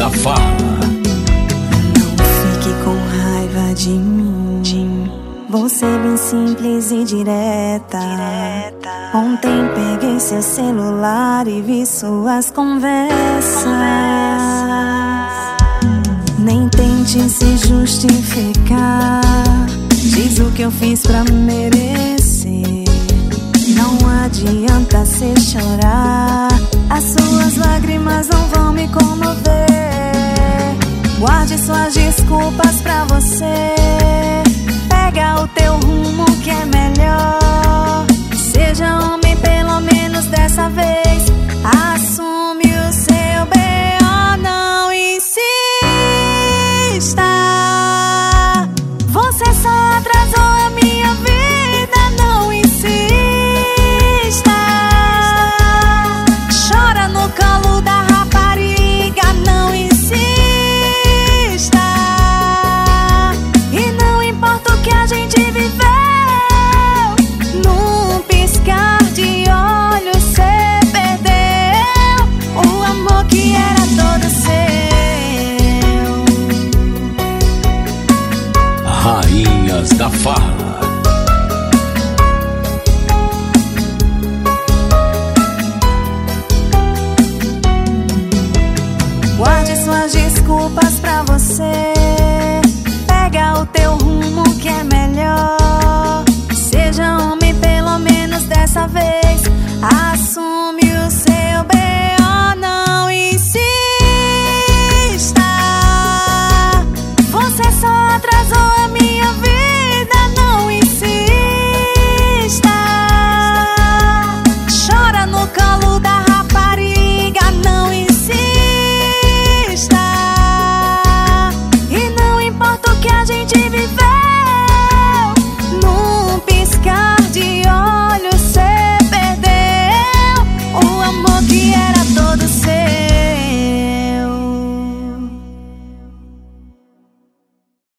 da Farra. Não fique com raiva de mim, vou ser bem simples e direta. Ontem peguei seu celular e vi suas conversas. Nem tente se justificar, diz o que eu fiz pra merecer. Não adianta cê chorar, as suas lágrimas não vão me comover. Guarde suas desculpas pra você, pega o teu rumo que é melhor. Seja homem pelo menos dessa vez, assume o seu B.O. Não insista, você só atrasou a minha vida. Não insista, chora no colo da rapariga. Não insista, e não importa o que a gente viveu, num piscar de olhos cê perdeu o amor que era todo seu. Rainhas da Farra. Guarde suas desculpas pra você,